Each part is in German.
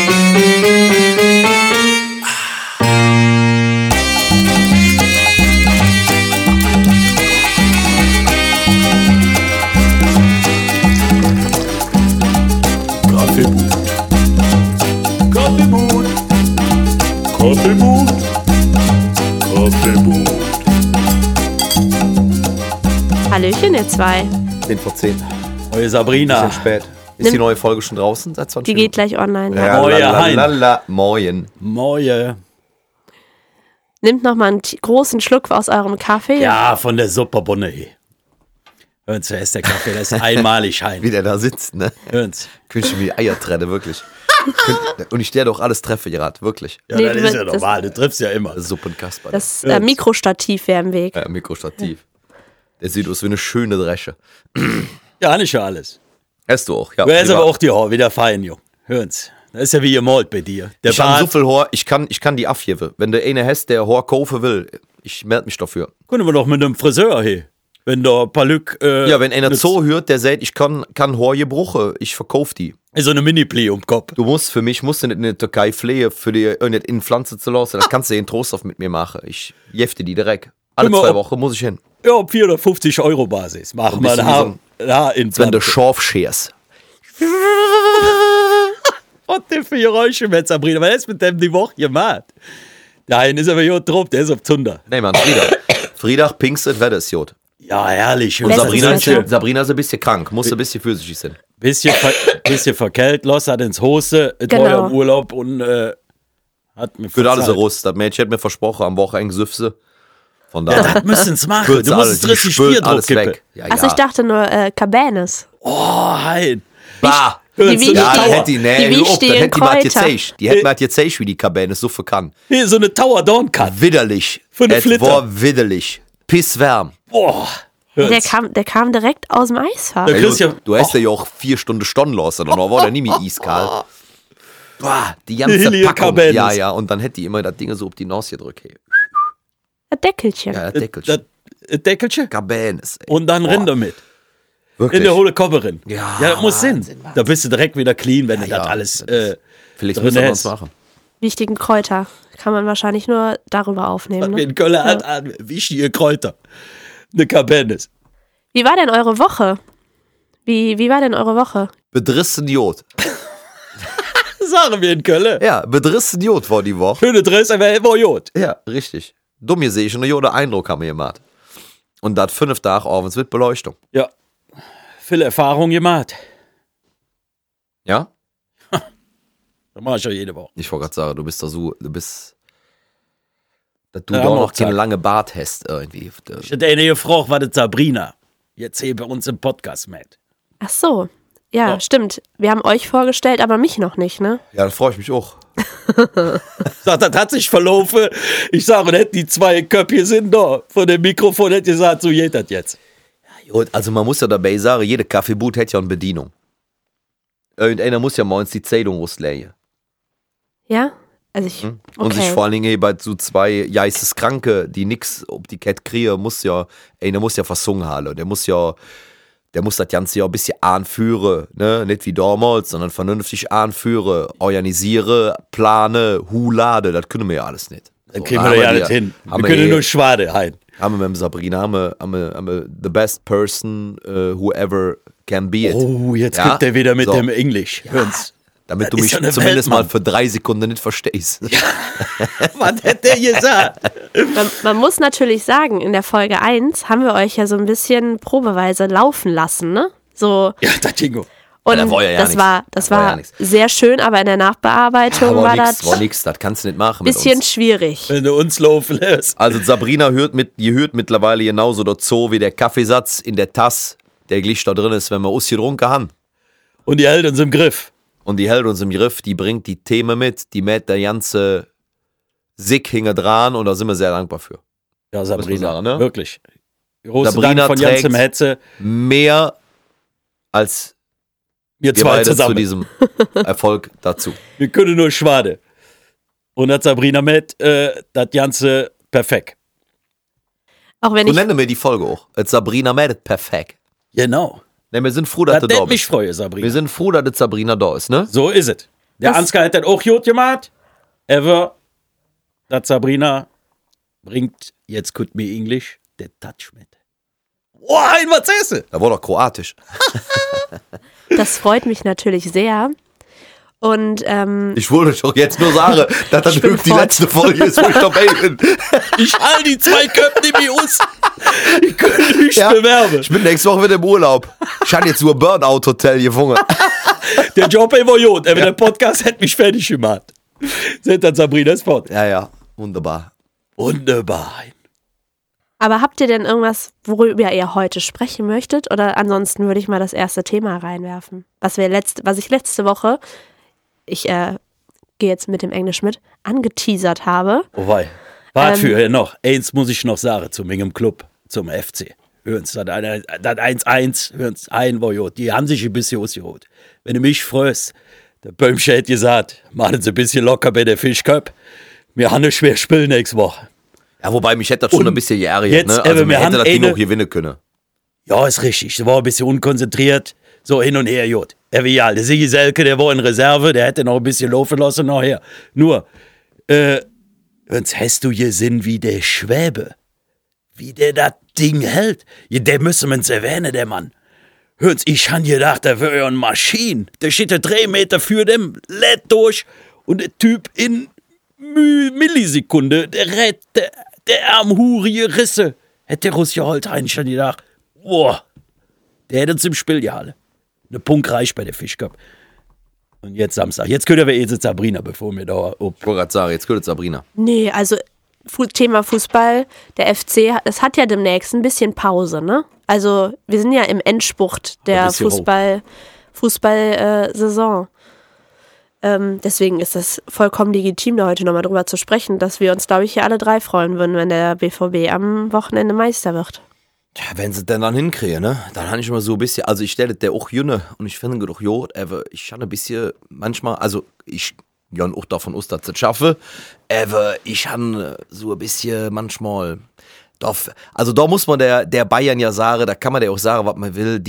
Hallöchen, ihr zwei. 10 vor 10. Neue Sabrina. Bisschen spät. Ist die neue Folge schon draußen? Seit 20 Die geht gleich online. Ja, Moin. Moje. Nimmt noch mal einen großen Schluck aus eurem Kaffee. Ja, von der Superbonne. Hören Sie, ist der Kaffee, das ist einmalig hein. Wie der da sitzt, ne? Hören Sie. Könnte wie Eier trenne, wirklich. Und ich der doch alles treffe gerade, wirklich. Ja, Nee, das ist ja normal, du triffst ja immer. Suppenkasper. Das Mikrostativ wäre im Weg. Ja, Mikrostativ. Der sieht aus wie eine schöne Dresche. Ja, nicht schon alles. Hast du auch, ja. Du hast aber auch die Haar wieder fein, Jung. Hören Sie. Das ist ja wie ihr malt bei dir. Der Ich habe so viel Haar, ich kann die abgeben. Wenn der eine hast, der Haar kaufen will, ich melde mich dafür. Können wir doch mit einem Friseur hier. Wenn der Palük. Ja, wenn einer so hört, der sagt, ich kann Haar gebrochen, ich verkaufe die. So eine Mini-Plie um den Kopf. Musst nicht in der Türkei fliehen, für die nicht in Pflanze zu lassen. Das kannst du in Trost auf mit mir machen. Ich jefte die direkt. Alle Immer 2 Wochen muss ich hin. Ja, auf 450 € Basis. Machen wir ein Haarimplant. Wenn du scharf scherst. Was denn für Geräusche mit Sabrina? Was ist mit dem die Woche gemacht? Der eine ist aber hier drauf, der ist auf Zunder. Nee, Mann, Friedach, Pinkstert, Wetter ist Jod. Ja, herrlich. Und Sabrina Wetter. ist ein bisschen krank, muss ein bisschen physisch sein. Bisschen verkältet, los hat ins Hose, Genau. war ja im Urlaub und hat mir Für alles Rust. Das Mädchen hat mir versprochen, am Wochenende Süfse. Von Ja, daher. das müssen sie machen. Du musst es richtig Bier drauf alles kippen. weg. Ja, Achso, ich dachte nur Cabanes. Oh, hein. Bah. Die wie Ja, stehen- dann hätte die, die wie stehen Kräuter. Die hätte mal gezeigt, wie die Kabine so viel kann. Hier, so eine Tower Dawn kann. Widerlich. Für eine Es Flitter. war widerlich. Pisswärm. Boah. Der kam direkt aus dem Eisfach. Der Christian- Du hast ja auch 4 Stunden lassen, dann war der nie mehr eiskalt. Boah, die ganze Hilly Packung. Cabanes. Ja, und dann hätte die immer das Ding so auf die Nase gedrückt. Hey. Ein Deckelchen. Ja, das Deckelchen. Das Deckelchen. Cabanes. ey. Und dann Boah, renn damit. Wirklich. In der hohle Kopperin. Ja, das muss Sinn. Wahnsinn. Da bist du direkt wieder clean, wenn du Ja, das alles. Vielleicht drin müssen wir hast. uns machen. Wichtigen Kräuter. Kann man wahrscheinlich nur darüber aufnehmen. Wie Ne? in Köln hat wichtige Kräuter. Eine Cabanes. Wie war denn eure Woche? Wie war denn eure Woche? Bedrissen Jod. Sagen wir in Köln. Ja, bedrissen Jod war die Woche. Schöne Dress, aber immer Jod. Ja, richtig. Dumm hier sehe ich schon, einen Joden Eindruck haben wir gemacht. Und das 5 Tage abends mit Beleuchtung. Ja. Viel Erfahrung gemacht. Ja? Das mache ich ja jede Woche. Ich wollte gerade sagen, dass du Ja, da haben wir noch auch gesagt. keine lange Bart hast irgendwie. Ich hätte eine gefragt, was das Sabrina jetzt hier bei uns im Podcast macht. Ach so. Ja, Ja. stimmt. Wir haben euch vorgestellt, aber mich noch nicht, ne? Ja, da freue ich mich auch. Sagt, das hat sich verlaufen. Ich sage, nicht die 2 Köpfe sind da. Von dem Mikrofon hätte ich gesagt, so geht das jetzt. Jod, also man muss ja dabei sagen, jede Kaffeebude hat ja eine Bedienung. Irgendeiner muss ja morgens die Zählung auslegen. Ja? Also ich. Und sich Okay. vor allen Dingen hier bei so 2 Kranke, die nix ob die Kette kriegen, einer muss ja versungen haben. Der muss das ganze Jahr ein bisschen anführen, ne? Nicht wie damals, sondern vernünftig anführen, organisieren, planen, hulade, das können wir ja alles nicht. Dann So, kriegen da wir ja haben nicht hin. haben Wir können hier- nur Schwade ein. haben wir mit Sabrina, haben wir the best person who ever can be it. Oh, jetzt Ja? gibt er wieder mit So. dem Englisch. Hören's. Damit das du ist mich ja eine zumindest Welt, mal für 3 Sekunden nicht verstehst. Was hätte der gesagt? Man muss natürlich sagen, in der Folge 1 haben wir euch ja so ein bisschen probeweise laufen lassen, ne? So. Ja, das Tingo. Und da war ja das nix. war Da war ja nix. sehr schön, aber in der Nachbearbeitung war das War nix, das kannst du nicht machen mit bisschen uns. schwierig. Wenn du uns laufen lässt. Also Sabrina hört mittlerweile genauso dazu wie der Kaffeesatz in der Tasse, der gleich da drin ist, wenn wir ausgetrunken haben. Und die hält uns im Griff. Und die hält uns im Griff, die bringt die Themen mit, die mäht der ganze Sick hinge dran und da sind wir sehr dankbar für. Ja, Muss man Sabrina, sagen, ne? wirklich. Großen Sabrina Dank von trägt- ganzem Hetze. Mehr als Wir wir zwei beide zu zusammen. diesem Erfolg dazu. Wir können nur Schwade. Und hat Sabrina mit, das Ganze perfekt. Auch wenn So ich nennen wir die Folge auch. Als Sabrina meldet perfekt. Genau. Ne, wir sind froh, dass Das du da nennt mich bist. freue, Wir Sabrina. sind froh, dass Sabrina da ist, ne? So ist es. Der Ansgar hat das auch gut gemacht. Ever, das Sabrina bringt, jetzt könnt mir Englisch, der Touch mit. Oh, ein was ist es? Da war doch kroatisch. Das freut mich natürlich sehr. Und Ich wollte doch jetzt nur sagen, dass das bin wirklich die fort. letzte Folge ist, wo ich dabei bin. Ich all die 2 Köpfe in die aus. Ich könnte mich bewerben. Ich bin nächste Woche wieder im Urlaub. Ich habe jetzt nur ein Burnout-Hotel gefunden. Der Job war gut, aber der Podcast hätte mich fertig gemacht. Seht dann Sabrinas Fort. Ja, wunderbar. Wunderbar. aber habt ihr denn irgendwas, worüber ihr heute sprechen möchtet? Oder ansonsten würde ich mal das erste Thema reinwerfen. Was ich letzte Woche, ich gehe jetzt mit dem Englisch mit, angeteasert habe. Oh wei. Wart für noch. Eins muss ich noch sagen zu meinem Club, zum FC. Hören's, das 1-1, hören's, ein war gut. Die haben sich ein bisschen ausgeholt. Wenn du mich fröst, der Böhmsche hätte gesagt, machen Sie ein bisschen locker bei der Fischköp. Wir haben ein schwer Spiel nächste Woche. Ja, wobei mich hätte das schon Und ein bisschen geärgert, jetzt, ne? Also wir mir hätte haben das Ding eine- auch gewinnen können. Ja, ist richtig. Der war ein bisschen unkonzentriert. So hin und her, gut. Ja, der Sigi Selke, der war in Reserve, der hätte noch ein bisschen laufen lassen nachher. Nur, sonst hast du gesehen, wie der Schwäbe, wie der das Ding hält. Ja, der müssen wir uns erwähnen, der Mann. Hört's, ich han gedacht, der wäre ja eine Maschine. Der steht 3 Meter für dem, lädt durch und der Typ in Millisekunde, der rät, der armhurige Risse. Hätte der Russ geholt, eigentlich schon gedacht, boah, der hätte uns im Spiel gehalten. Eine Punkt reicht bei der Fischköp. Und jetzt Samstag. Jetzt können wir jetzt Sabrina, bevor wir da. Ich wollte gerade sagen, jetzt könnte Sabrina. Nee, also Thema Fußball, der FC, das hat ja demnächst ein bisschen Pause, ne? Also wir sind ja im Endspurt Ein der bisschen Fußball-Saison. Deswegen ist es vollkommen legitim, da heute nochmal drüber zu sprechen, dass wir uns, glaube ich, hier alle 3 freuen würden, wenn der BVB am Wochenende Meister wird. Ja, wenn sie denn dann hinkriegen, ne? Dann habe ich immer so ein bisschen, also ich stelle der auch jünne und ich finde doch, jo, aber ich habe ein bisschen manchmal, also ich gehe auch davon aus, dass ich es schaffe, aber ich habe so ein bisschen manchmal, also da muss man der Bayern ja sagen, da kann man ja auch sagen, was man will,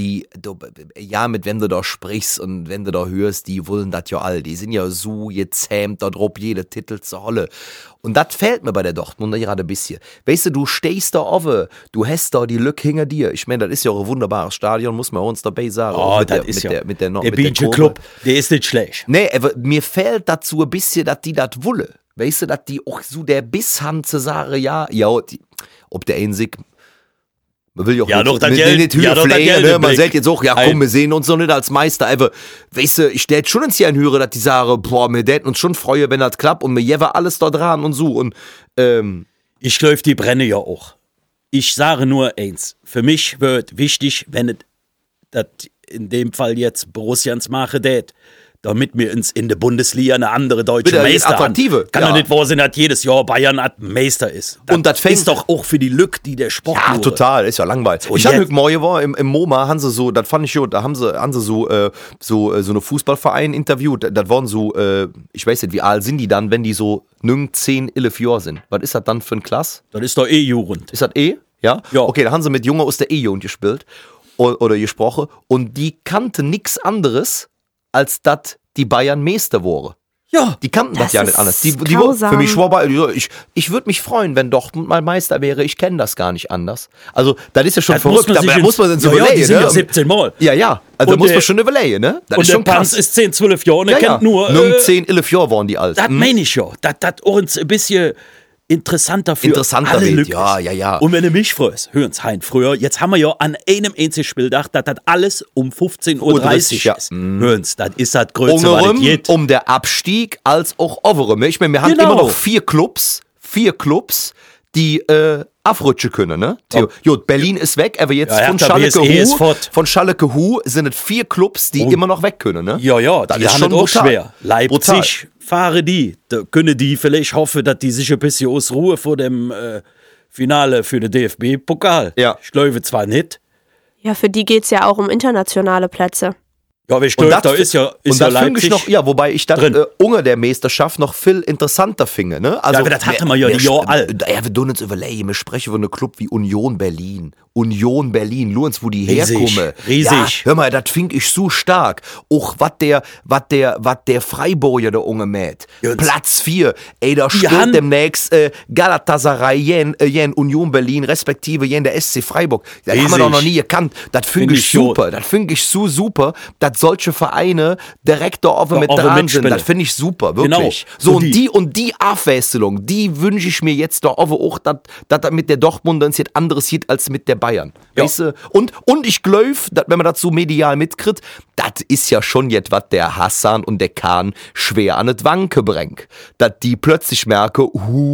mit wenn du da sprichst und wenn du da hörst, die wollen das ja all, die sind ja so gezähmt da drauf, jede Titel zur Holle. Und das fehlt mir bei der Dortmunder gerade ein bisschen. Weißt du stehst da offen, du hast da die Lücke hinter dir. Ich meine, das ist ja auch ein wunderbares Stadion, muss man uns dabei sagen. Oh, Mit das der- ist mit ja. der- mit der der mit Biensche Kurve. Club, der ist nicht schlecht. Nee, aber mir fehlt dazu ein bisschen, dass die das wollen. Weißt du, dass die auch so der Biss haben zu sagen, ob der einen sich, man will ja auch Ja, doch, das nicht Geld- Höhe ja, doch, das flehen, Geld ne? im Man Blick. sagt jetzt auch, ja komm, wir sehen uns noch nicht als Meister, aber weißt du, ich stell schon ins Jahr höre, dass die sagen, boah, wir täten uns schon freuen, wenn das klappt und wir jewe alles da dran und so und Ich glaube, die brenne ja auch. Ich sage nur eins. Für mich wird wichtig, wenn es das in dem Fall jetzt Borussians mache tät, damit wir uns in der Bundesliga eine andere deutsche Wieder Meister attraktive, haben. Kann ja. doch nicht wahr sein, dass jedes Jahr Bayern Meister ist. Und das fängt- ist doch auch für die Lücke, die der Sport ja, nur- total, ist ja langweilig. Und Ich habe jetzt- heute Morgen war im MoMA, haben sie so, das fand ich schon, da haben sie so eine Fußballverein interviewt, das waren so, ich weiß nicht, wie alt sind die dann, wenn die so 9, 10, 11 Jahre sind. Was ist das dann für ein Klass? Das ist doch eh Jugend. Ist das Ja? Ja. Okay, da haben sie mit Jungen aus der E-Jugend gespielt oder gesprochen und die kannten nichts anderes, als dass die Bayern Meister waren. Ja. Die kannten das Das ja nicht ist anders. Die grausam. für mich war ich würde mich freuen, wenn Dortmund mal Meister wäre. Ich kenne das gar nicht anders. Also, das ist ja schon Das verrückt. sich Aber da ins- muss man dann so ja, die überlegen, sind ne? ja 17 Mal. Ja. Also, da Und muss man der- schon überlegen, ne? Das Und ist der schon Panz krass. ist 10, 12 Jahre und er kennt nur... 10, 11 Jahre waren die alt. Das meine ich ja. Das uns ein bisschen interessanter für Interessanter alle wird, Lücke ja, ist. ja. Und wenn du mich fragst, hören's, Hein, früher, jetzt haben wir ja an einem einzigen Spiel gedacht, dass das alles um 15:30 Uhr ja. ist. Hören's, das ist das Größte, was es Ungerem geht. um der Abstieg als auch overem. Ich meine, wir haben Genau. immer noch 4 Clubs, die abrutschen können, ne? Gut, Berlin ist weg, aber jetzt Ja, von Hertha BSE ist fort. Schalke Hu sind es 4 Clubs, die immer noch weg können, ne? Ja, Das die ist haben schon es auch brutal. schwer. Leipzig fahren die. Da können die vielleicht hoffen, dass die sich ein bisschen ausruhen vor dem Finale für den DFB-Pokal. Ja. Ich glaube zwar nicht. Ja, für die geht's ja auch um internationale Plätze. Ja, wie stört, da ist ja finde ich noch, ja, wobei ich das unter der Meisterschaft noch viel interessanter finde, ne? Also, ja, aber das hatte man ja die Jahr alt. Ja, wir tun uns überlegen, wir sprechen von einem Club wie Union Berlin, Luhens, wo die Riesig, herkommen. riesig. Ja, hör mal, das finde ich so stark. Auch was der Freiburger da unge mäht. Platz 4, ey, da steht demnächst Galatasaray, jen Union Berlin, respektive jen der SC Freiburg. Das haben wir doch noch nie gekannt. Das finde ich super. Das finde ich so super, dass solche Vereine direkt da offen mit dran sind. Das finde ich super, wirklich. Genau. So, und die Abwechslung, die wünsche ich mir jetzt da offen auch, dass das mit der Dortmund uns jetzt anderes sieht als mit der Bayern. Ja. Weißt du? Und ich glaube, wenn man das so medial mitkriegt, das ist ja schon jetzt, was der Hassan und der Kahn schwer an das Wanke bringt. Dass die plötzlich merken,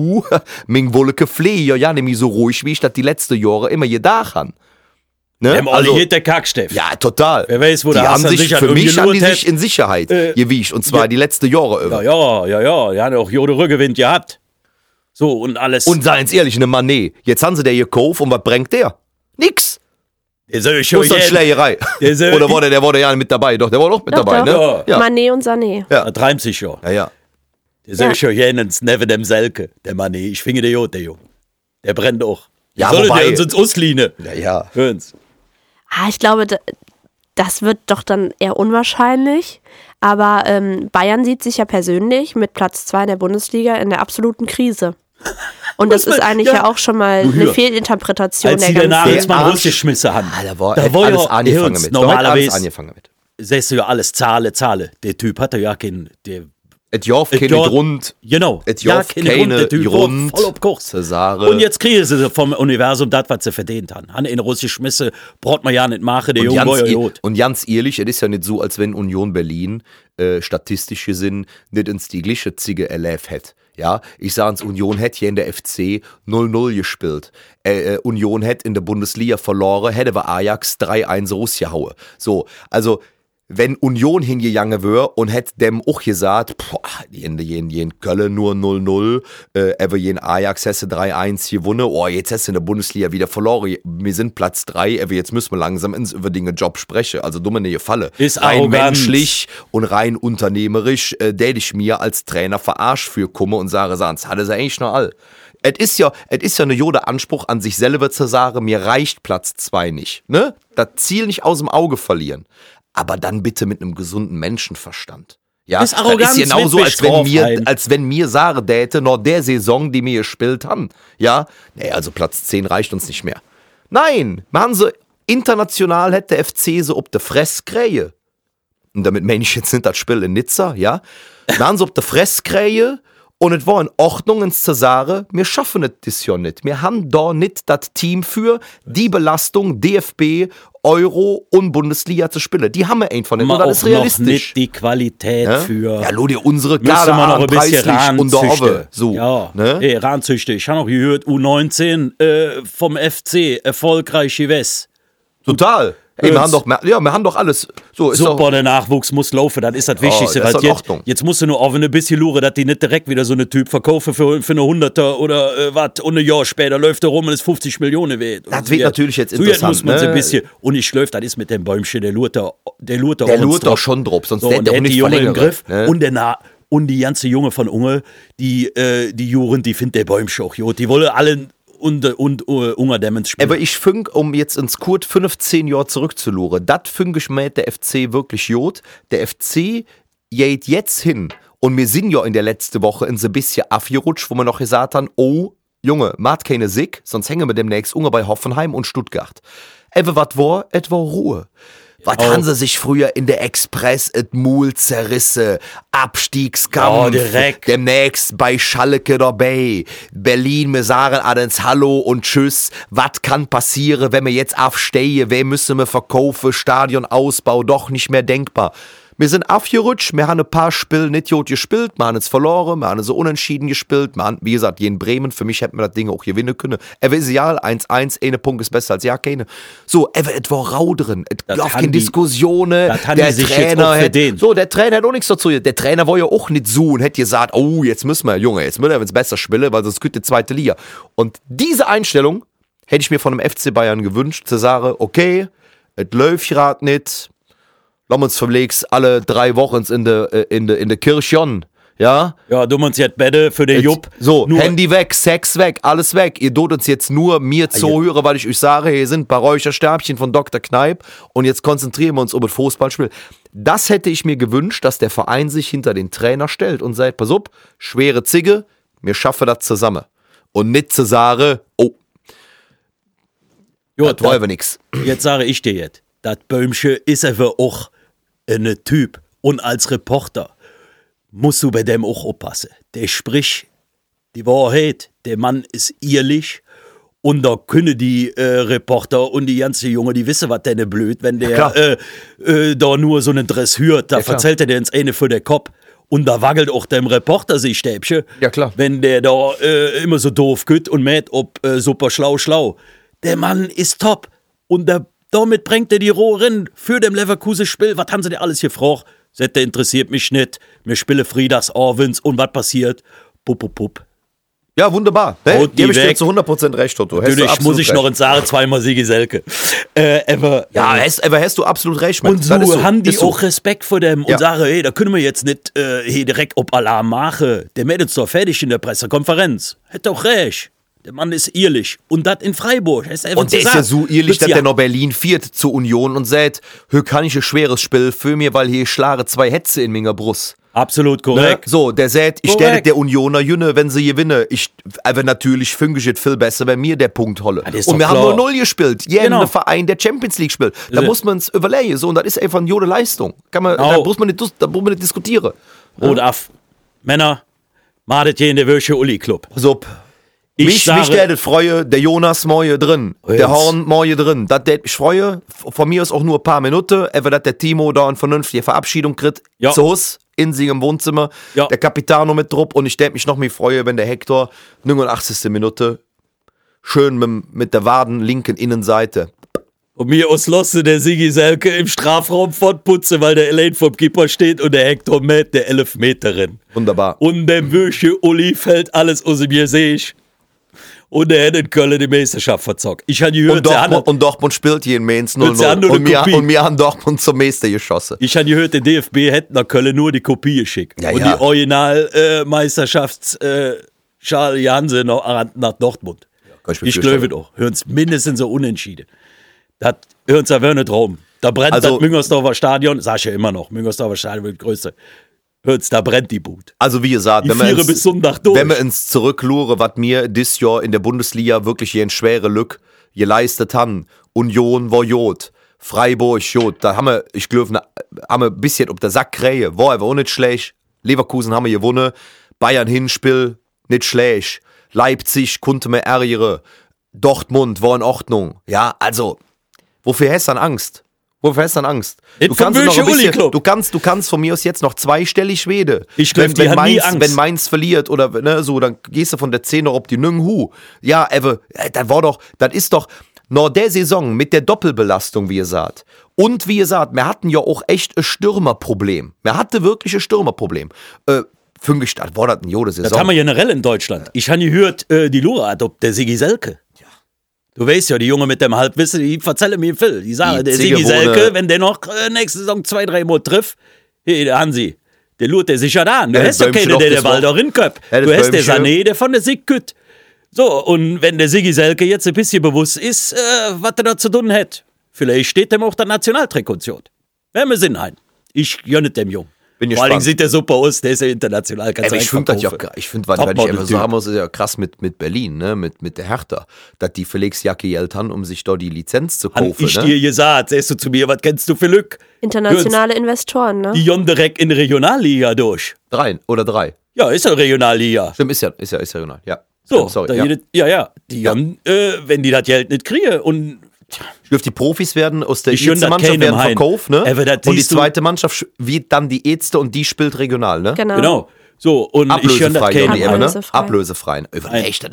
Ming Wolke Flehe, ja, nämlich so ruhig, wie ich das die letzten Jahre immer gedacht habe. Ne? Also, der Kacksteff. Ja, total. Wer weiß, wo der Hassan sich für mich haben die sich in Sicherheit gewiegt. Und zwar die letzten Jahre über. Ja. Die haben auch Jode Rückgewind gehabt. So, und alles. Und seien Sie ehrlich, eine Mané. Jetzt haben sie der gekauft und was bringt der? Nix. Der soll schon das ist eine Schlägerei. Oder war der ja mit dabei? Doch, der war doch mit dabei, ne? Ja. Mané und Sané. Ja. Das reimt sich schon. Ja. Der soll schon jens neben dem Selke, der Mané. Ich finde der Junge. Der brennt auch. Ja, soll der uns ins Ausliehen? Ja. Hören's. Ich glaube, das wird doch dann eher unwahrscheinlich. Aber Bayern sieht sich ja persönlich mit Platz 2 in der Bundesliga in der absoluten Krise. Und das ist eigentlich ja auch schon mal eine Fehlinterpretation als der ganzen... Als ganzen... sie mal rausgeschmissen haben. Da war alles angefangen mit. Normalerweise siehst du ja alles Zahlen. Der Typ hatte ja keinen... Et Joff keine Grund. Genau. Et Joff keine Grund. Voll auf Kurs. Cesare. Und jetzt kriegen sie vom Universum das, was sie verdient haben. Han in Russisch schmissen, braucht man ja nicht machen, der Junge war ja gut. Und ganz ehrlich, es ist ja nicht so, als wenn Union Berlin statistisch gesehen nicht ins die gleiche Ziege erlebt hätte. Ja, ich sage uns, Union hätte hier in der FC 0-0 gespielt. Union hätte in der Bundesliga verloren, hätte wir Ajax 3-1 rausgehauen. So, also, wenn Union hingegangen wäre und hätte dem auch gesagt, jen Köln nur 0-0, aber jen Ajax hätte 3-1 gewonnen, jetzt hast du in der Bundesliga wieder verloren, wir sind Platz 3, aber jetzt müssen wir langsam über Dinge Job sprechen, also dumme Nähe Falle. Ist rein arrogant. Menschlich und rein unternehmerisch, der ich mir als Trainer verarscht für komme und sage, sonst hatte sie eigentlich noch all. Es ist ja eine Jode Anspruch an sich selber zu sagen, mir reicht Platz 2 nicht, ne? Das Ziel nicht aus dem Auge verlieren. Aber dann bitte mit einem gesunden Menschenverstand. Ja, ist Arroganz, das ist genauso, als wenn mir sagen täte, noch der Saison, die wir gespielt haben. Ja, nee, also Platz 10 reicht uns nicht mehr. Nein, machen sie international hätte der FC so ob der Fress krähe. Und damit meine ich jetzt nicht das Spiel in Nizza, ja. Machen sie ob der Fress krähe. Und es war in Ordnung, uns zu sagen, wir schaffen das ja nicht. Wir haben da nicht das Team für die Belastung DFB, Euro und Bundesliga zu spielen. Die haben wir einfach nicht. Und das ist realistisch. Noch nicht die Qualität für... Ja, lo dir unsere Kader preislich und da oben. So, ja, ne? Ranzüchte. Ich habe noch gehört, U19 vom FC erfolgreich gewesen. Total. Ey, wir haben doch alles. So, ist super, der Nachwuchs muss laufen, das ist das Wichtigste. Das ist jetzt musst du nur auf ein bisschen luren, dass die nicht direkt wieder so eine Typ verkaufen für eine Hunderter oder was. Und ein Jahr später läuft er rum und ist 50 Millionen wert. Das wird natürlich jetzt interessant. So jetzt muss man so ein bisschen. Und ich läuft, das ist mit dem Bäumchen, der lurt doch schon drauf, sonst so, der auch nicht Junge im Griff. Ne? Und die ganze Junge von Unge, die Juren, die findet der Bäumchen auch gut. Die wollen alle und Unger Demmens spielen. Aber ich finde, um jetzt ins Kurt 15 Jahre zurückzuluren, das finde ich mir der FC wirklich jod. Der FC geht jetzt hin und wir sind ja in der letzten Woche in so ein bisschen aufgerutscht, wo wir noch gesagt haben, oh, Junge, macht keine Sick, sonst hängen wir demnächst Unger bei Hoffenheim und Stuttgart. Aber was war? Etwa Ruhe. Was haben sie sich früher in der Express et Mul zerrisse? Abstiegskampf. Direkt. Demnächst bei Schalke dabei. Berlin, wir sagen allens Hallo und Tschüss. Was kann passieren, wenn wir jetzt aufstehen? Wen müssen wir verkaufen? Stadionausbau, doch nicht mehr denkbar. Wir sind aufgerutscht, wir haben ein paar Spiele nicht gut gespielt, wir haben es verloren, wir haben so unentschieden gespielt, wir haben, wie gesagt, hier in Bremen, für mich hätten wir das Ding auch gewinnen können. Egal, 1-1, eine Punkt ist besser als ja keine. So, es war Rau drin, es gab keine Diskussionen, der Trainer der Trainer hat auch nichts dazu, der Trainer war ja auch nicht so und hätte gesagt, oh, jetzt müssen wir uns besser spielen, weil sonst könnte die zweite Liga. Und diese Einstellung hätte ich mir von einem FC Bayern gewünscht, zu sagen, okay, es läuft gerade nicht, lass uns verlegst alle 3 Wochen in der Kirche, ja? Ja, du musst jetzt bitte für den Jupp. So, nur Handy weg, Sex weg, alles weg. Ihr tut uns jetzt nur mir zuhören, weil ich euch sage, hier sind ein paar Räucherstäbchen von Dr. Kneip und jetzt konzentrieren wir uns um das Fußballspiel. Das hätte ich mir gewünscht, dass der Verein sich hinter den Trainer stellt und sagt, pass auf, schwere Zigge, wir schaffen das zusammen. Und nicht zu sagen, oh, das wollen wir nix. Jetzt sage ich dir jetzt, das Böhmchen ist aber auch ein Typ. Und als Reporter musst du bei dem auch aufpassen. Der spricht die Wahrheit. Der Mann ist ehrlich. Und da können die Reporter und die ganze Junge, die wissen, was denn blöd, wenn der da nur so einen Dress hört. Da erzählt er dir ins eine für den Kopf. Und da wackelt auch dem Reporter sich Stäbchen. Ja, klar. Wenn der da immer so doof geht und mäht, ob super schlau. Der Mann ist top. Und damit bringt er die Rohrin für dem Leverkusen-Spiel. Was haben sie dir alles gefragt? Sagt, der interessiert mich nicht. Wir spielen Friedags Orwins und was passiert? Pup. Ja, wunderbar. Hey, die gebe ich dir weg. zu 100% recht, Toto. Natürlich muss ich noch ins Sagen zweimal Sigi Selke. Hast du absolut recht. Mann. Und so Das ist haben die ist so. auch Respekt vor dem und sagen, hey, da können wir jetzt nicht hier direkt ob Alarm machen. Der meldet uns doch fertig in der Pressekonferenz. Hätte doch recht. Der Mann ist ehrlich. Und das in Freiburg. Und der ist ja so ehrlich, dass der noch Berlin fährt zur Union und sagt, hier kann ich ein schweres Spiel für mir, weil hier schlage 2 Hetze in meiner Brust. Absolut korrekt. Ne? So, der sagt, ich stelle der Unioner Jünne, wenn sie gewinne. Aber natürlich finde ich es viel besser, wenn mir der Punkt holle. Ja, und wir haben nur 0 gespielt. Jeder Verein, der Champions League spielt. Da muss man es überlegen. So, und das ist einfach eine jede Leistung. Da muss man nicht diskutieren. Rot af. Männer, madet je in der Würsche Uli Club. So. Mich das freue, der Jonas Moje drin, der Horn Moje drin. Ich freue, von mir ist auch nur ein paar Minuten, aber dass der Timo da eine vernünftige Verabschiedung kriegt, zu Hus, in sich im Wohnzimmer, der Capitano mit drauf und ich mich noch mehr freue, wenn der Hector 89. Minute schön mit der Waden linken Innenseite. Und mir aus Losse der Sigi Selke im Strafraum fortputze, weil der Elaine vom Keeper steht und der Hector mäht der 11-Meterin. Wunderbar. Und dem Würsche Uli fällt alles aus mir, sehe ich. Und er hat in Köln die Meisterschaft verzockt. Ich habe gehört, und Dortmund spielt hier in Mainz 0-0. Und wir haben Dortmund zum Meister geschossen. Ich habe gehört, der DFB hätte nach Köln nur die Kopie geschickt. Ja, und die Original-Meisterschafts-Schal Janse nach Dortmund. Ja, ich glaube doch. Hören es mindestens so unentschieden. Das hören es aber nicht rum. Da brennt das Müngersdorfer Stadion, sag ich ja immer noch, Müngersdorfer Stadion wird größer. Hört's, da brennt die Boot. Also wie gesagt, wenn wir ins zurücklure, was mir dieses Jahr in der Bundesliga wirklich hier ein schwere Lück geleistet haben. Union war Jod, Freiburg Jod, da haben wir, ich glaube, haben wir ein bisschen auf der Sack krähe, war aber auch nicht schlecht. Leverkusen haben wir gewonnen, Bayern Hinspiel, nicht schlecht. Leipzig konnte mir ärgere, Dortmund war in Ordnung. Ja, also, wofür hast du dann Angst? Du kannst noch ein bisschen, du kannst von mir aus jetzt noch zweistellig Schwede. Wenn Mainz verliert oder ne, so, dann gehst du von der 10 auf die Nünghu. Ja, das ist doch noch der Saison mit der Doppelbelastung, wie ihr sagt. Und wie ihr sagt, wir hatten ja auch echt ein Stürmerproblem. Wir hatten wirklich ein Stürmerproblem. Füngestadt war das eine jede Saison. Das haben wir generell in Deutschland. Ich habe gehört, die Lura hat ob der Sigi Selke. Du weißt ja, die Junge mit dem Halbwissen, die erzählen mir viel. Die sagen, der Sigi Selke, wenn der noch nächste Saison 2-3 Mal trifft, hey, der Hansi, der lurt der sich ja da an. Du hast ja keinen, der Ball da rinköpft. Du hast der Sané, der von der Sig kütt. So, und wenn der Sigi Selke jetzt ein bisschen bewusst ist, was er da zu tun hat, vielleicht steht dem auch der Nationaltrikot zu. Wenn wir sind ein. Ich gönne dem Jungen. Vor allem sieht der super aus, der ist ja international. Ich finde, was ich immer so haben muss, ist ja krass mit Berlin, ne? mit der Hertha, dass die Felix Jacke Geld haben, um sich da die Lizenz zu kaufen. Ich dir gesagt, sagst du zu mir, was kennst du für Glück? Internationale Investoren, ne? Die Jon direkt in der Regionalliga durch. 3 oder 3. Ja, ist ja Regionalliga. Stimmt, ist ja regional, ja. So, sorry, die Jon, wenn die das Geld nicht kriegen und ich dürfte die Profis werden, aus der ersten Mannschaft werden verkauft, ne? Und die zweite Mannschaft wird dann die erste und die spielt regional, ne? Genau. So, und Ablösefrei. Echt,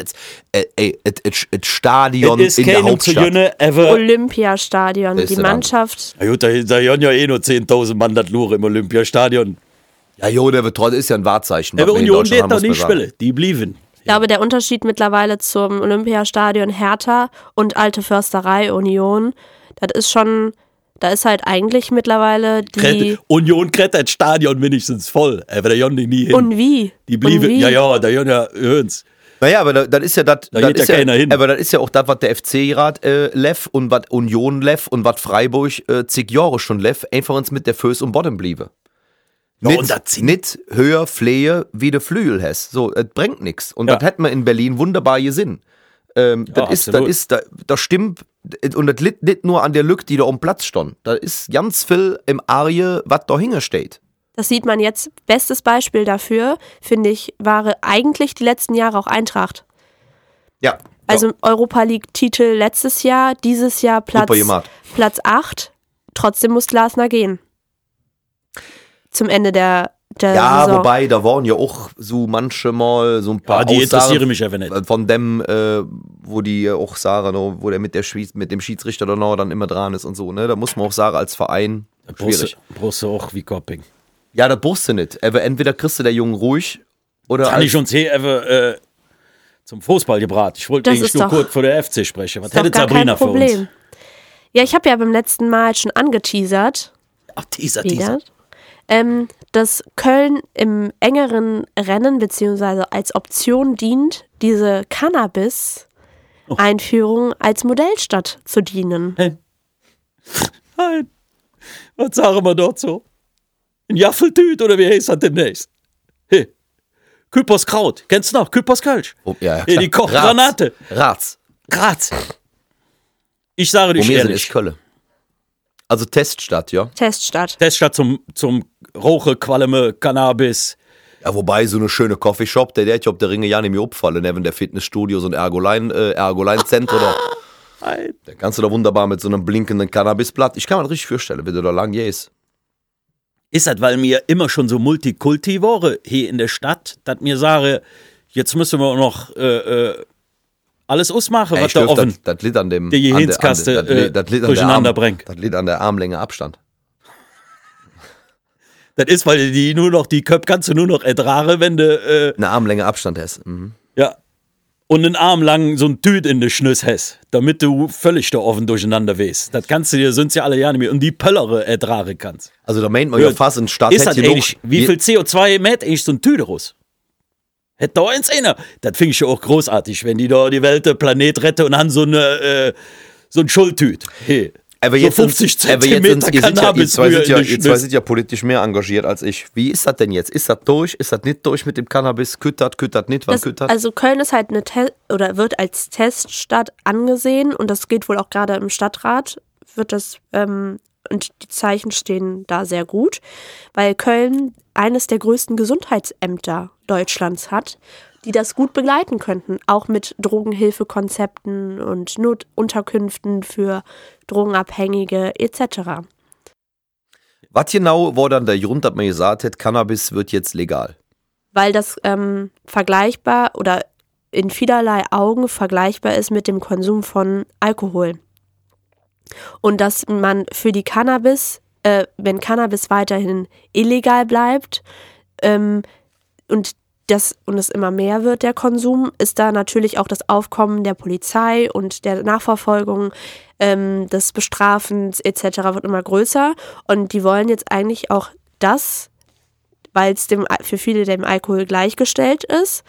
das Stadion in der Hauptstadt. Olympiastadion, die Mannschaft. Na gut, da hören ja nur 10.000 Mann das Lure im Olympiastadion. Ja, der wird trotzdem, ist ja ein Wahrzeichen. Aber Union wird doch nicht spielen, die blieben. Ich glaube, der Unterschied mittlerweile zum Olympiastadion Hertha und Alte Försterei Union, das ist schon, Da ist halt eigentlich mittlerweile die... Union kriegt das Stadion wenigstens voll. Aber da Jon die nie hin. Und wie? Die bliebe, ja, da Jon ja hören's. Naja, aber das ist ja das. Da geht ja keiner hin. Aber das ist ja auch das, was der FC-Rat lev und was Union lev und was Freiburg zig Jahre schon lev, einfach uns mit der Föß und Bottom bliebe. Nicht höher Flehe wie der Flügel has. So, es bringt nichts. Und das hätten wir in Berlin wunderbar gesehen. Das stimmt. Und das liegt nicht nur an der Lücke, die da um Platz stand. Da ist ganz viel im Arie, was da hintersteht. Das sieht man jetzt. Bestes Beispiel dafür, finde ich, war eigentlich die letzten Jahre auch Eintracht. Ja. Also Europa League-Titel letztes Jahr, dieses Jahr Platz 8. Trotzdem muss Glasner gehen. Zum Ende der Saison. Wobei, da waren ja auch so manche Mal so ein paar die Aussagen interessieren mich einfach nicht. Von dem, wo die auch sagen, wo der mit dem Schiedsrichter dann immer dran ist und so. Ne? Da muss man auch sagen, als Verein, schwierig. Brauchst du auch wie Kopping. Ja, das brauchst du nicht. Aber entweder kriegst du der Jungen ruhig oder. Kann ich uns hier einfach zum Fußball gebracht. Ich wollte eigentlich nur kurz vor der FC sprechen. Was hätte Sabrina für uns? Ja, ich habe ja beim letzten Mal schon angeteasert. Ach, Teaser. Dass Köln im engeren Rennen beziehungsweise als Option dient, diese Cannabis-Einführung als Modellstadt zu dienen. Nein. Was sagen wir dort so? Ein Jaffeltüt oder wie heißt das demnächst? Hey. Küppers Kraut. Kennst du noch? Küppers Kölsch. Oh, ja, die Kochgranate. Graz. Ich sage dir ehrlich. Ist Köln. Also Teststadt, ja? Teststadt zum Rauche, Qualme, Cannabis. Ja, wobei so eine schöne Coffeeshop, der hat ja auf der Ringe ja nicht mehr abfallen, neben der Fitnessstudio, so ein Ergoline-Center oder. Da kannst du da wunderbar mit so einem blinkenden Cannabisblatt. Ich kann mir das richtig vorstellen, wie du da lang gehst. Ist das, weil mir immer schon so Multikulti war hier in der Stadt, dass mir sage, jetzt müssen wir noch alles ausmachen, was da offen das liegt an dem die Gehirnskaste durcheinander bringt. Das liegt an der Armlänge Abstand. Das ist, weil die Köpfe kannst du nur noch ertragen, wenn du eine Armlänge Abstand hast. Mhm. Ja. Und einen Arm lang so ein Tüt in der Schnüss hast, damit du völlig da offen durcheinander wehst. Das kannst du dir sonst ja alle Jahre nicht mehr. Und die Pöllere ertragen kannst. Also da meint man ja fast ein Stadt. Ist das eigentlich, wie viel CO2 mäht eigentlich so ein Tüt raus? Hätte da eins einer. Das finde ich ja auch großartig, wenn die da die Welt, der Planet retten und haben so ein Schultüt. Hey. Aber so jetzt 50 Zentimeter Cannabis. Ihr zwei sind ja politisch mehr engagiert als ich. Wie ist das denn jetzt? Ist das durch? Ist das nicht durch mit dem Cannabis? Küttert nicht? Wann küttert? Also Köln ist halt wird als Teststadt angesehen und das geht wohl auch gerade im Stadtrat, wird das, und die Zeichen stehen da sehr gut, weil Köln eines der größten Gesundheitsämter Deutschlands hat, die das gut begleiten könnten, auch mit Drogenhilfekonzepten und Notunterkünften für Drogenabhängige etc. Was genau war dann der Grund, dass man gesagt hat, Cannabis wird jetzt legal? Weil das vergleichbar oder in vielerlei Augen vergleichbar ist mit dem Konsum von Alkohol. Und dass man für die Cannabis, wenn Cannabis weiterhin illegal bleibt und es immer mehr wird, der Konsum, ist da natürlich auch das Aufkommen der Polizei und der Nachverfolgung, des Bestrafens etc. wird immer größer. Und die wollen jetzt eigentlich auch das, weil es für viele dem Alkohol gleichgestellt ist,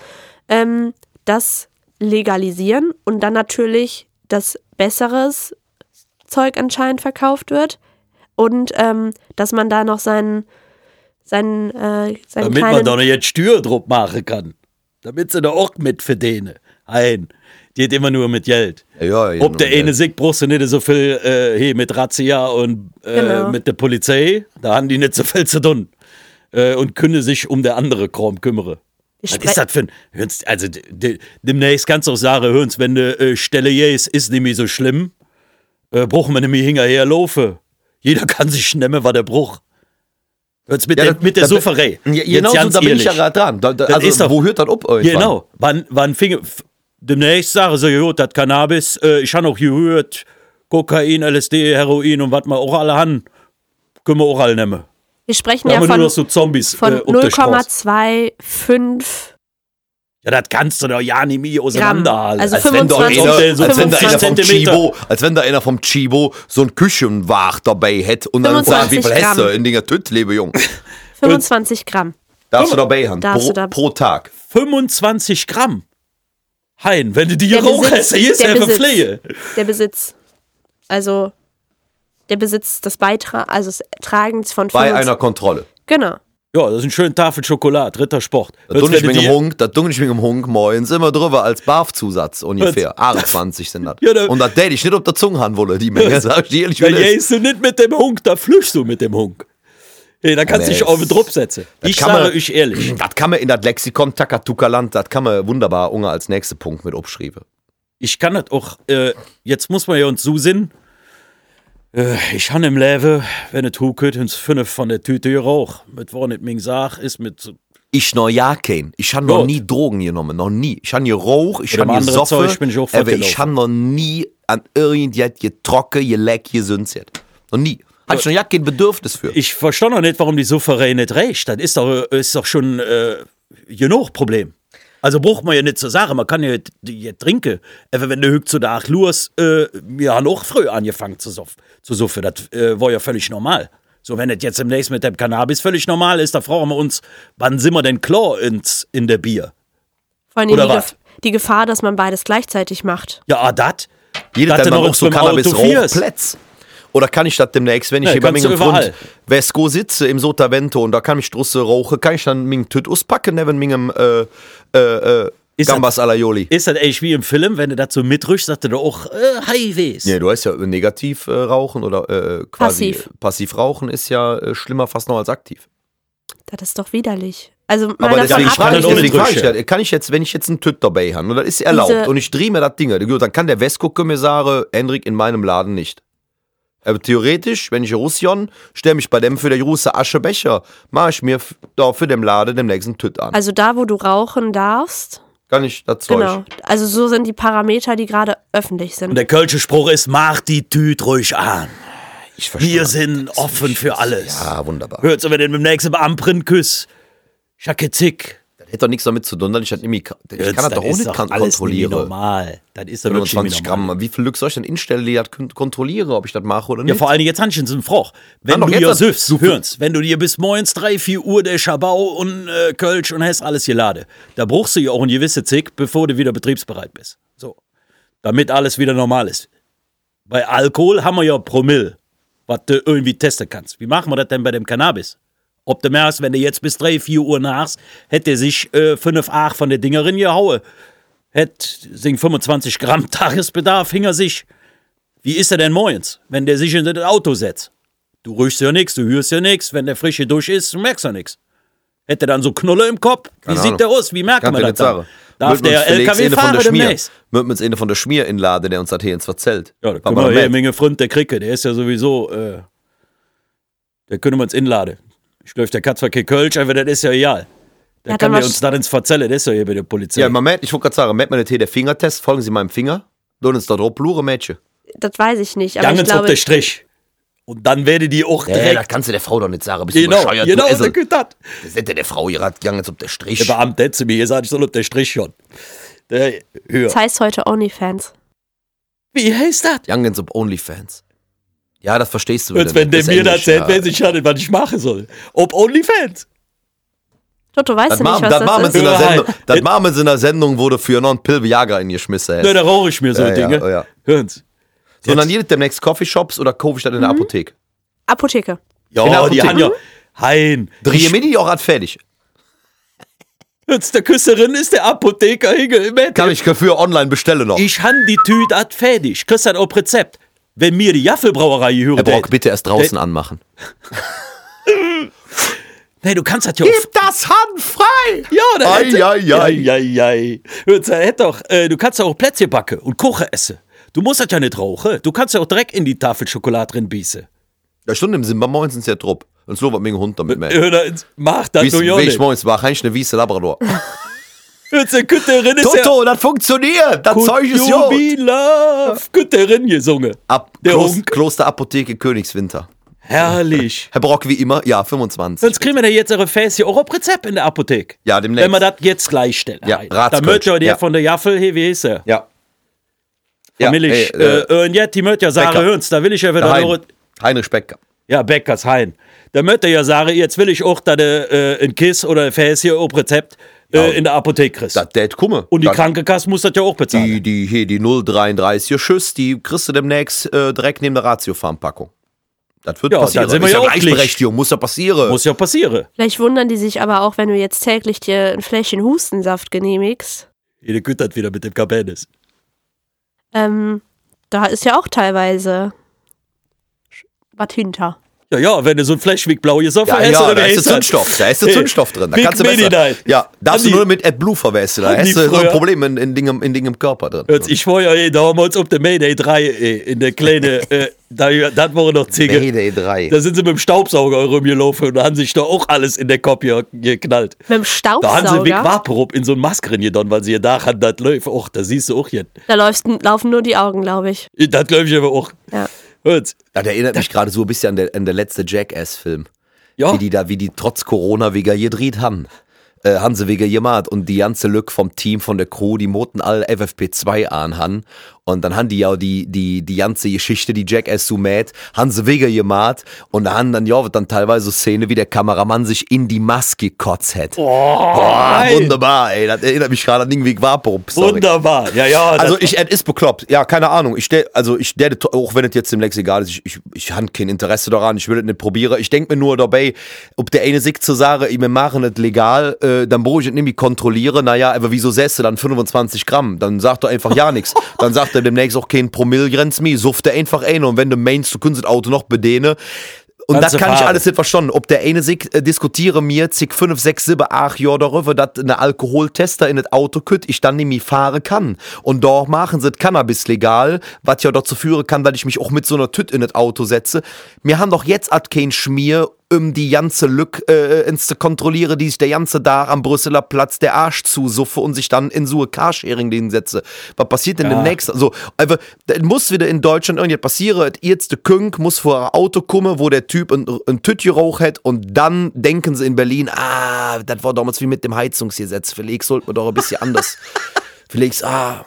das legalisieren und dann natürlich das besseres Zeug anscheinend verkauft wird und dass man da noch seinen damit man da noch jetzt Steuerdruck machen kann. Damit sie da auch mit verdienen. Die hat immer nur mit Geld. Ja, ob der eine Sieg brauchst du nicht so viel hier mit Razzia und mit der Polizei. Da haben die nicht so viel zu tun. Und können sich um der andere Kram kümmern. Was ist das für ein... Also demnächst kannst du auch sagen, hören's, wenn du Stelle gehst, ist nicht mehr so schlimm. Brauchen wir nicht mehr hinterher laufen. Jeder kann sich nehmen, was der braucht. Mit der Suferei. Genau, da bin ich ja gerade dran. Wo hört das ab irgendwann? Genau. Wann fing... Demnächst sagen sie, jo, das Cannabis, ich habe auch gehört, Kokain, LSD, Heroin und was wir auch alle haben, können wir auch alle nehmen. Wir sprechen da ja haben wir nur noch so Zombies von 0,25 Ja, das kannst du doch ja nicht mehr auseinanderhalten. Also Als wenn da 25 einer vom Chibo so ein Küchenwach dabei hätte und dann sagt, wie viel 25 hast du Gramm. in Dinger Tüt, liebe Jung. 25 Gramm. Darfst du dabei haben, Darfst du da- pro Tag. 25 Gramm. Hein, wenn du die Der Rauch Besitz- hast, hier ist der ja Besitz. Pflege. Der Besitz. Also der Besitz des des Tragens von Bei 25 einer Kontrolle. Genau. Ja, das ist ein schöner Tafel Schokolade, dritter Sport. Da tun ich mit dem Hunk morgens immer drüber als Barfzusatz ungefähr. 28 sind das. Ja, da- und das täte ich nicht auf der Zunge haben wolle, die Menge, sag ich dir ehrlich. Da wie das ist. gehst du nicht mit dem Hunk, da flüchst du mit dem Hunk. Hey, da kannst du Nee, dich auf den Druck setzen. Ich kann sage man- euch ehrlich. Das kann man in das Lexikon Takatuka-Land, das kann man wunderbar unge als nächsten Punkt mit abschreiben. Ich kann das auch, jetzt muss man ja uns zusinnen. Ich habe im Leben, wenn es huket, uns 5 von der Tüte geraucht. Mit wo nicht Ming sag, ist mit. Ich noch ja kein. Ich habe noch Gut. nie Drogen genommen, noch nie. Ich habe geraucht, ich Mit dem habe anderen gesoffen, Zeug bin ich auch aber fortgelaufen. ich habe noch nie an irgendjet getrocken, geleckt, gesünzt. Noch nie. Hatte ich noch ja kein Bedürfnis für. Ich verstehe noch nicht, warum die Souverän nicht recht. Das ist doch schon genug Problem. Also braucht man ja nicht zu sagen, man kann ja trinken. Aber wenn du hügt zu der 8 los, wir haben auch früh angefangen zu suffen. Das war ja völlig normal. So, wenn das jetzt demnächst mit dem Cannabis völlig normal ist, da fragen wir uns, wann sind wir denn klar in der Bier? Vor allem Oder die, was? die Gefahr, dass man beides gleichzeitig macht. Ja, das. Jeder, dass der du mal noch auch so beim Cannabis Auto fährst. Rauchplätz. Oder kann ich das demnächst, wenn ich Ja, hier bei kannst du meinem überall. Freund Vesco sitze im Sotavento und da kann ich Drusse rauchen, kann ich dann meinen Tüt auspacken neben meinem Ist Gambas Alaioli. Ist das echt wie im Film, wenn du dazu mitrüchst, dass du da auch Highways. Ja, du hast ja negativ rauchen oder quasi passiv rauchen ist ja schlimmer fast noch als aktiv. Das ist doch widerlich. Also mal Aber davon deswegen ab- frage ich, ohne deswegen frage ich Drücke. das, kann ich jetzt, wenn ich jetzt einen Tüt dabei habe und das ist erlaubt Diese- und ich drehe mir das Ding, dann kann der Vesco-Kommissare Hendrik in meinem Laden nicht. Aber theoretisch, wenn ich Russion, stelle mich bei dem für der große Aschebecher, mache ich mir da für den Laden den nächsten Tüt an. Also da, wo du rauchen darfst. Kann ich das Zeug. Genau. Also so sind die Parameter, die gerade öffentlich Und sind. der kölsche Spruch ist, mach die Tüte ruhig an. Ich verstehe. Wir sind offen für alles. Ja, wunderbar. Hört's, wenn du mit dem nächsten Beamten küsst. Schacke-Zick. Das hätte doch nichts damit zu tun, dass ich das irgendwie, ich kann das doch auch nicht kontrollieren. normal. Das ist doch wirklich 25 Gramm. Wie viel Glück soll ich denn instellen, die das kontrollieren, ob ich das mache oder nicht? Ja, vor allem jetzt hast du einen so einen Froch. Wenn doch du jetzt dir das- süffst, du- hörst, wenn du dir bis morgens 3, 4 Uhr der Schabau und Kölsch und hast alles geladen, da brauchst du ja auch ein gewisse Zick, bevor du wieder betriebsbereit bist. So. Damit alles wieder normal ist. Bei Alkohol haben wir ja Promille, was du irgendwie testen kannst. Wie machen wir das denn bei dem Cannabis? Ob du merkst, wenn du jetzt bis 3, 4 Uhr nachs, hätte er sich 5, 8 von der Dingerin gehauen. Hätte 25 Gramm Tagesbedarf, hing er sich. Wie ist er denn morgens, wenn der sich in das Auto setzt? Du riechst ja nichts, du hörst ja nichts. Wenn der frische durch ist, merkst du ja nichts. Hätte er dann so Knolle im Kopf? Wie Keine sieht Ahnung. der aus? Wie merkt Kann man ich das nicht dann? sagen. Darf der LKW fahren demnächst? Mit uns eine von der Schmier inladen, der uns das hier ins verzählt. Ja, da können wir hier eine Menge Freund, der Kricke, der ist ja sowieso, der können wir uns inladen. Ich glaube, der Katzverkehr Kölsch, aber das ist ja egal. Der Ja, kann dann der uns dann ins Verzelle, das ist ja hier bei der Polizei. Ja, ich wollte gerade sagen, merkt man nicht hier der Fingertest, folgen Sie meinem Finger, lohnt uns da drauf, plure Mädchen. Das weiß ich nicht. Aber Dann ich ins auf glaube, der Strich. Und dann werde die auch Das direkt. kannst du der Frau doch nicht sagen, bist du Genau, bescheuert, genau, du Esel. so geht das. Das hätte der Frau ihre gegangen jetzt auf der Strich. Der Beamte hätte zu mir gesagt, ich soll auf der Strich schon. Der, hör. das heißt heute OnlyFans. Wie heißt das? Youngins auf OnlyFans. Ja, das verstehst du. Als wenn der ist mir das Englisch, erzählt, weiß ich ja nicht, was ich machen soll. Ob OnlyFans? Toto, weißt Das du nicht, machen was das das machen ist? wir in der Hör Sendung. rein. Das machen wir in der Sendung, wo du für noch einen Pilbejager in geschmissen hast. Ne, da rauche ich mir so Ja, Dinge. ja, ja. Hören's. Sondern jedes demnächst Coffeeshops oder kaufe ich das in der Apotheke. Apotheke. Ja, In der die Apotheke. haben ja. Hein. Dreh mir die auch grad fertig. Jetzt der Küsserin ist der Apotheker Hingel im Bett. Kann ich für online bestellen noch. Ich han die Tüte at fertig. Kriegst dann auch Rezept. Wenn mir die Jaffelbrauerei Herr hören. Brock, bitte erst draußen anmachen. Nee, du kannst das ja auch. das hanfrei! Ja, da Ei, hätte- ei, ei. ei, ei. Hört's, hätte doch, du kannst ja auch Plätzchen backen und Kuchen essen. Du musst das ja nicht rauchen. Du kannst ja auch direkt in die Tafel Schokolade drin bießen. Ja, Stunde im Simba morgens sind ja Trupp. Und so wird mein Hund damit mehr. Mach das Wie doch ja ich nicht. morgens war, eigentlich eine wiese Labrador. Hört's, der Kütterin ist ja... Toto, das funktioniert! Das Zeug ist Could jo! you be love? Kütterin gesungen. Der Hunk. Klosterapotheke Königswinter. Herrlich. Herr Brock, wie immer, ja, 25. Sonst kriegen wir da jetzt eure Fässchen auch auf Rezept in der Apotheke. Ja, demnächst. Wenn wir das jetzt gleich stellen. Ja, Dann Ratskölsch. möchte der Ja. von der Jaffel, hey, wie ist er? Ja. Familisch. Und jetzt, die möchte ja sagen, Becker. Höns, da will ich ja wieder Hein. nur... Heinrich Becker. Ja, Beckers Hein. Da möchte ja sagen, jetzt will ich auch da ein Kiss oder ein Fässchen auf Rezept in der Apotheke kriegst. Das tät kumme. Und die Krankenkasse muss das ja auch bezahlen. Die 033 Schuss, die kriegst du demnächst direkt neben der Ratiofarmpackung. Das wird Ja, passieren. dann sind wir ist ja ja auch Gleichberechtigung, muss ja passieren. Muss ja passieren. Vielleicht wundern die sich aber auch, wenn du jetzt täglich dir ein Fläschchen Hustensaft genehmigst. Jede güttert wieder mit dem Cabernet. Da ist ja auch teilweise was hinter. Ja, ja, wenn du so ein Fläschweg blau gesoffen Ja, hast, ja, oder da wie ist heißt der das? Zündstoff. Da ist der Hey, Zündstoff drin. Da Big kannst du besser. Medi-Night. Ja, darfst du Haben nur mit AdBlue verwechseln. Da haben hast die du so ein früher- Problem in Dingen im Körper drin. Jetzt, ich war ja damals auf der Mayday 3 in der kleine, das waren noch Ziege. Mayday 3. Da sind sie mit dem Staubsauger rumgelaufen und haben sich da auch alles in der Kopie geknallt. Mit dem Da haben sie Big Staubsauger, Vaporub in so ein Maskerin getan, weil sie gedacht haben, das läuft auch, da siehst du auch jetzt. da laufen nur die Augen, glaube ich. Das glaube ich aber auch. Ja. Hört's. Das erinnert mich gerade so ein bisschen an der letzte Jackass-Film. Ja, Wie die trotz Corona wieder gedreht haben. Haben sie wieder gemacht und die ganze Lück vom Team, von der Crew, die moten alle FFP2 anhaben und dann haben die ja die ganze Geschichte, die Jackass so mad, haben sie wieder gemacht und da haben dann ja dann teilweise so Szene, wie der Kameramann sich in die Maske gekotzt hat. Boah, geil. wunderbar, ey, das erinnert mich gerade an irgendwie Vaporub, sorry. wunderbar. Ja, ja. Also das- es ist bekloppt. Ja, keine Ahnung. Ich auch wenn es jetzt demnächst egal ist, ich habe kein Interesse daran, ich will es nicht probieren. Ich denke mir nur dabei, ob der eine sich zu sagen, wir machen es legal, dann brauche ich es nämlich kontrollieren. Naja, aber wieso säst du dann 25 Gramm? Dann sagt er einfach ja nichts. Dann sagt er demnächst auch kein Promillegrenz mehr. Suft er einfach ein und wenn du meinst, du kannst das Auto noch bedienen. Und Kannst das du kann ich fahren. alles nicht verstanden. Ob der eine sich diskutiere mir 5, 6, 7, 8 Jahre darüber, dass eine Alkoholtester in das Auto kütt, ich dann nämlich fahren kann. Und da machen sie das Cannabis legal, was ja dazu führen kann, dass ich mich auch mit so einer Tüt in das Auto setze. Wir haben doch jetzt kein Schmier, um die ganze Lück ins zu kontrollieren, die sich der ganze Tag am Brüsseler Platz der Arsch zusuffe und sich dann in so ein Carsharing setze. Was passiert denn demnächst? Also, einfach, das muss wieder in Deutschland irgendwas passieren. Jetzt der Künk muss vor ein Auto kommen, wo der Typ ein Tütje rauch hat und dann denken sie in Berlin, das war damals wie mit dem Heizungsgesetz. Vielleicht sollte man doch ein bisschen anders. Vielleicht,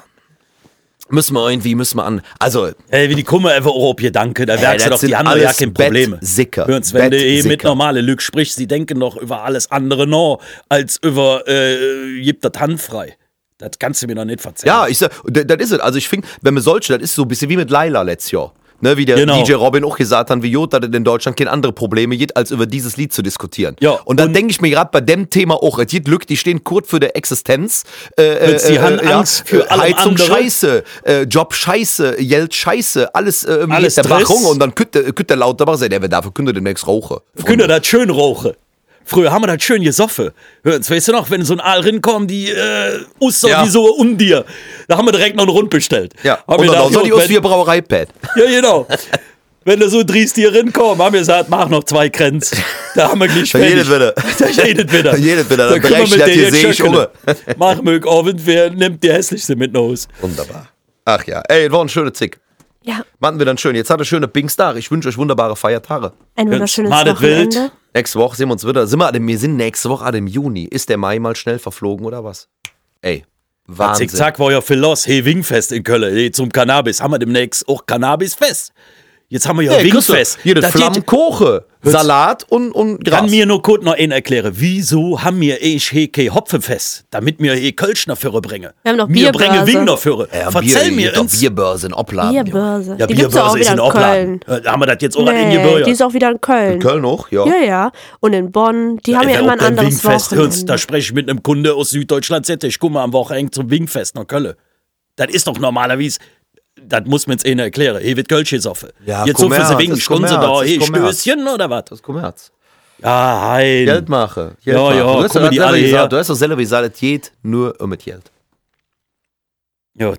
müssen wir an. Also, Ey, wie die Kummer einfach auch auf Gedanke, da merkst du das doch, die sind anderen ja alles keine Probleme. Bettsicker. Hört's, wenn du mit Bettsicker. normale Lüg sprichst, die denken doch über alles andere noch, als über, gibt das handfrei. Das kannst du mir doch nicht verzeihen. ja, ich sag, das ist es. Also ich finde, wenn man solche, das ist so ein bisschen wie mit Laila letztes Jahr. Ne, wie der Genau. DJ Robin auch gesagt hat, wie Jod, dass es in Deutschland keine andere Probleme gibt, als über dieses Lied zu diskutieren. Ja, und dann denke ich mir gerade bei dem Thema auch, es gibt Leute, die stehen kurz für der Existenz. Sie haben Angst für allem Heizung andere. scheiße, Job scheiße, Geld scheiße, alles Alles der Stress. Bachung und dann könnt der laut dabei sein, der wird dafür könnte demnächst rauchen. Können wir das schön rauchen. Früher haben wir das schön gesoffen. Hört's, weißt du noch, wenn so ein Aal rinkommt, die aussah Ja. wie so ein Undier. Da haben wir direkt noch einen Rund bestellt. Ja, Haben und wir dann gedacht, soll die jo, aus wie ein Brauereipad. Ja, genau. Wenn da so ein Driestier rinkommt, haben wir gesagt, mach noch 2 Grenz. Da haben wir gleich Dann fertig. jedes wieder. Da jedes wieder. Dann jedes wieder. Dann können wir berechnet mit das der hier, jetzt sehe ich schöckeln. um. Mach mög Abend, wer nimmt die hässlichste mit nach Hause. Wunderbar. Ach ja, ey, war ein schöner Zick. Ja, Machen wir dann schön. Jetzt hat er schöne Pinkstag. Ich wünsche euch wunderbare Feiertage. ein wunderschönes mal das Wild. Wochenende. Nächste Woche sehen wir uns wieder. Wir sind nächste Woche im Juni. Ist der Mai mal schnell verflogen oder was? Ey, Wahnsinn. Zickzack war ja viel los. Hey, Wingfest in Köln. Hey, zum Cannabis. Haben wir demnächst auch Cannabisfest. Jetzt haben wir ja Hey, Wingfest. Hier, das Das geht- Flammenkoche, Salat und Gras. Kann mir nur kurz noch einen erklären. Wieso haben wir kein Hopfenfest? Damit wir Kölsch nach Führer bringen. Wir haben noch Wir Bierbörse. bringen Wing nach Führer. Verzähl mir doch uns. Bierbörse in Opladen. Bierbörse. Ja, Die gibt's ja auch Bierbörse wieder ist in in Köln. Opladen. Haben wir das jetzt auch in Nee, Gebirge? die ist auch wieder in Köln. Köln auch, ja. Ja, ja. Und in Bonn, die haben ja immer ein anderes Wingfest. Hörst, Wochenende. da spreche ich mit einem Kunde aus Süddeutschland. Sagt, ich komme am Wochenende zum Wingfest nach Köln. Das ist doch normalerweise, das muss man jetzt ihnen erklären. Hier wird Kölsch gesoffen. Ja, Jetzt so für Kommerz, sie Wing, ist stunden sie Kommerz, da, ist hey, Kommerz. Stößchen oder was? Das ist Kommerz. Ja, hein. Geld machen. Ja, ja, Du hast kommen die alle her. Du hast doch selber gesagt, es geht nur um das Geld. Gut.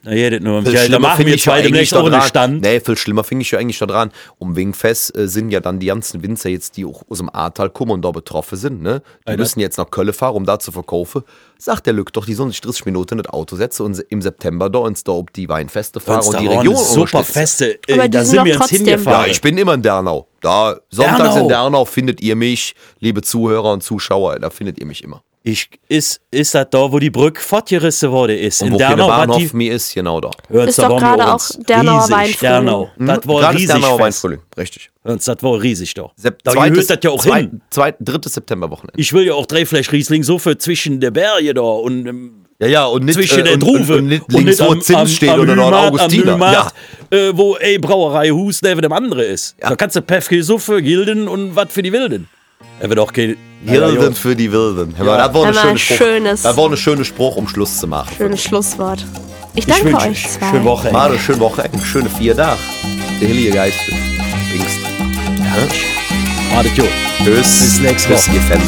Na, jedet nur um Viel Geld. Da schlimmer machen finde wir ich ja zwei eigentlich demnächst auch einen daran. Stand. Nee, viel schlimmer finde ich ja eigentlich daran. Wegen Fest sind ja dann die ganzen Winzer jetzt, die auch aus dem Ahrtal kommen und da betroffen sind, ne? Die Alter. müssen jetzt nach Köln fahren, um da zu verkaufen. Sagt der Lück doch, die sollen sich 30 Minuten in das Auto setzen und im September da uns da ob die Weinfeste fahren und die Region super unterstützen. Feste. Aber Da die sind sind doch wir ins trotzdem- hingefahren. Ja, ich bin immer in Dernau. Da, sonntags Dernau. in Dernau findet ihr mich, liebe Zuhörer und Zuschauer, da findet ihr mich immer. Ist das da, wo die Brücke fortgerissen wurde? Ist Und in wo der Dernau? Bahnhof mir ist, genau da. Ist doch gerade auch Dernauer Weinfrühling. Dernau. Das war Gerade ist riesig Dernauer fest. Weinfrühling, richtig. Das war riesig da. Da Zweites- gehört das ja auch hin. 3. Septemberwochenende. Ich will ja auch 3 Fläsch Riesling so für zwischen der Berge da und Ja, und nicht zwischen der und Druve nicht links, wo Zins steht oder noch ein Augustiner. Ja. Wo Brauerei Hus neben dem andere ist. Ja. Da kannst du Pefke so für Gilden und was für die Wilden. Er wird auch kein Gilden für die Wilden. Das war Hör mal, Das war ein schöner Spruch, um Schluss zu machen. Schönes Schlusswort. Ich Ich danke wünsche euch zwei. schöne Woche. Mal eine schöne Woche, eine schöne 4 Tage. Der Heilige Geist bringst. Madet gut. Tschüss. Bis nächste Tschüss, Woche. ihr Fans.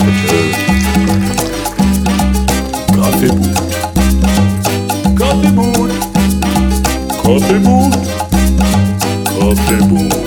Tschüss. Kaffeemut. Kaffeemut. Kaffeemut. Kaffeemut.